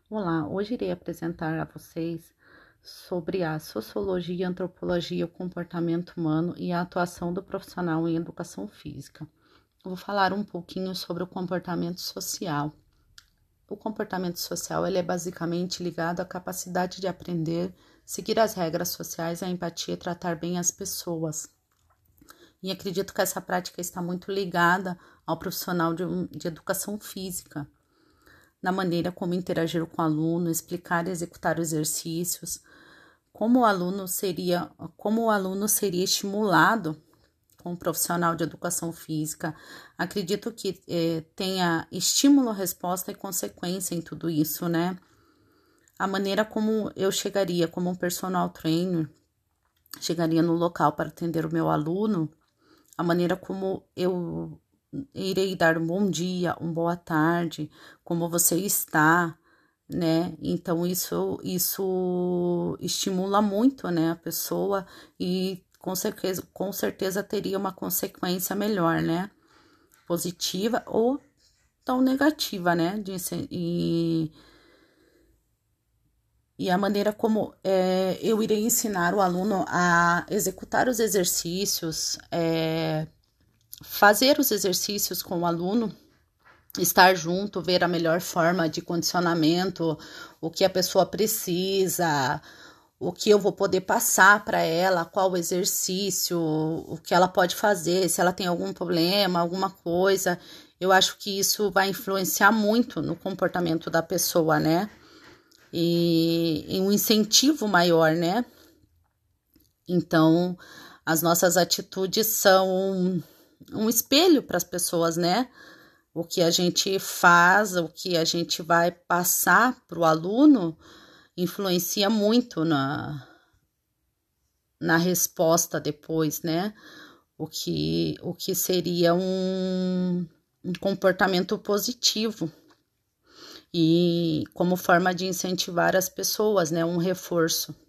Olá, hoje irei apresentar a vocês sobre a sociologia, antropologia, o comportamento humano e a atuação do profissional em educação física. Eu vou falar um pouquinho sobre o comportamento social. O comportamento social ele é basicamente ligado à capacidade de aprender, seguir as regras sociais, a empatia e tratar bem as pessoas. E acredito que essa prática está muito ligada ao profissional de educação física, na maneira como interagir com o aluno, explicar e executar os exercícios, como o aluno seria estimulado com um profissional de educação física. Acredito que tenha estímulo, resposta e consequência em tudo isso, né? A maneira como eu chegaria como um personal trainer, chegaria no local para atender o meu aluno, a maneira como eu irei dar um bom dia, uma boa tarde, como você está, né? Então, isso estimula muito, né, a pessoa e com certeza teria uma consequência melhor, né? Positiva ou tão negativa, né? E a maneira como eu irei ensinar o aluno a executar os exercícios, fazer os exercícios com o aluno, estar junto, ver a melhor forma de condicionamento, o que a pessoa precisa, o que eu vou poder passar para ela, qual o exercício, o que ela pode fazer, se ela tem algum problema, alguma coisa. Eu acho que isso vai influenciar muito no comportamento da pessoa, né? E um incentivo maior, né? Então, as nossas atitudes são um espelho para as pessoas, né? O que a gente faz, o que a gente vai passar para o aluno influencia muito na resposta depois, né? O que seria um comportamento positivo e como forma de incentivar as pessoas, né? Um reforço.